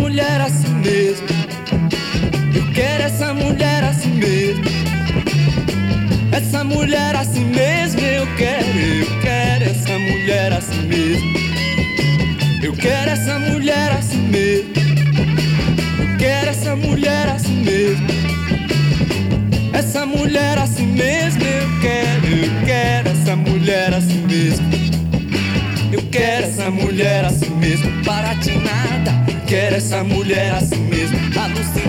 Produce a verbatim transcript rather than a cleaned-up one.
mulher assim mesmo. Eu quero essa mulher assim mesmo. Essa mulher assim mesmo. Eu quero, eu quero essa mulher assim mesmo. Eu quero essa mulher assim mesmo. Eu quero essa mulher assim mesmo. Essa mulher assim mesmo. Eu quero, eu quero essa mulher assim mesmo. Eu quero essa mulher assim mesmo. Para de nada. Quero essa mulher assim mesmo. Alucinada.